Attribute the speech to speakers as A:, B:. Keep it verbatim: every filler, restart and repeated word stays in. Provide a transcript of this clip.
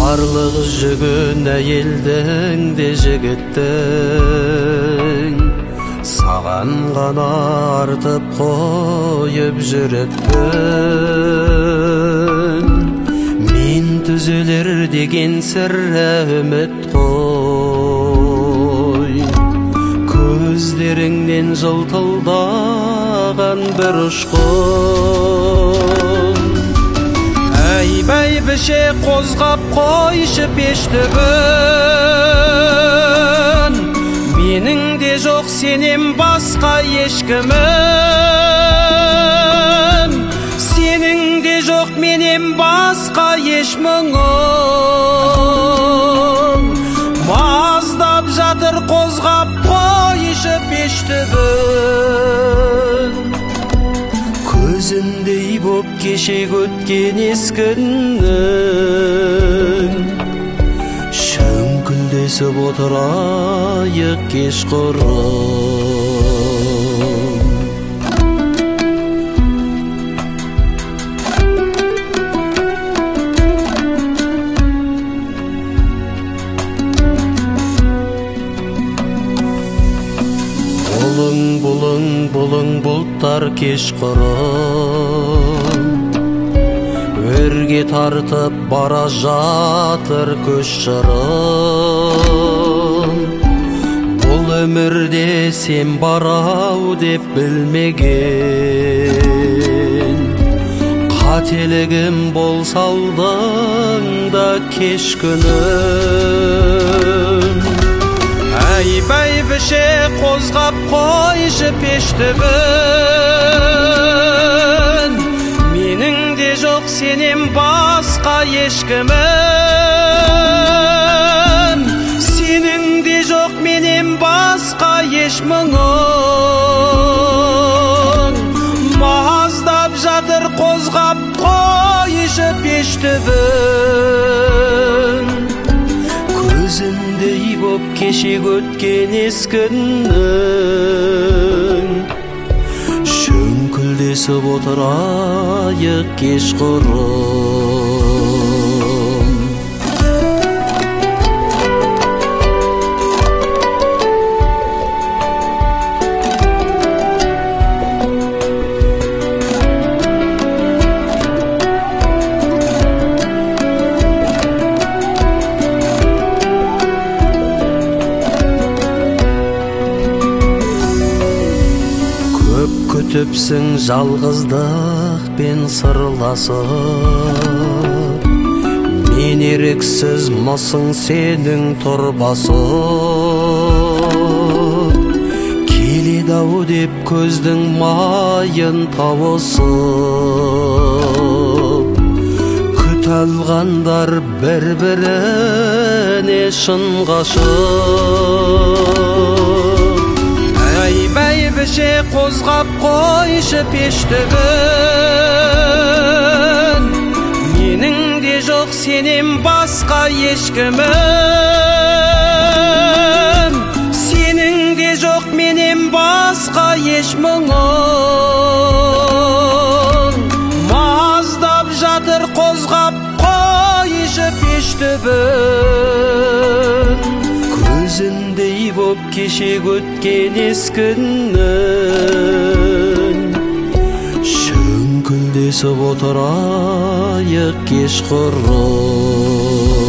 A: барлығы жүгін әйелдің де жігіттің, саған ғана артып қойып жүрекпін. Мен түзелер деген сірә үміт қой, көздеріңнен жылтылдаған бір ұшқын. Әй бәйбіше, қозғап қойшы пештігін, менің де жоқ сенен басқа ешкімім, сенің де жоқ менен басқа еш мұңым. Маздап жатыр қозғап қойшы пештігін, көзіндей боп кешек өткен ескінің, шөңкілдесіп отырайық кешқұрым. Бұлың, бұлың, бұлың бұлттар кешқұрым, өрге тартып бара жатыр көз шырым. Бұл өмірде сен барау деп білмеген, қателігім болса алдыңда кеш күнім. Әй бәйбіше, қозғап қойшы пештігін, менің де жоқ сенен басқа ешкімім, сенің де жоқ менен басқа еш мұңым. Маздап жатыр қозғап қойшы пештігін, көзіндей боп кешек өткен ескінің, шөңкілдесіп отырайық кешқұрым. Күтіпсің жалғыздықпен сырласып, мен еріксіз мысың сенің тұрбасып, келеді-ау деп көздің майын тауысып, күт алғандар бір-біріне шын ғашық. Әй бәйбіше, қозғап қойшы пештігін, менің де жоқ сенен басқа ешкімім, сенің де жоқ менен басқа еш мұңым. Маздап жатыр қозғап қойшы пештігін, көзіндей боп кешек өткен ескінің, шөңкілдесіп отырайық кешқұрым.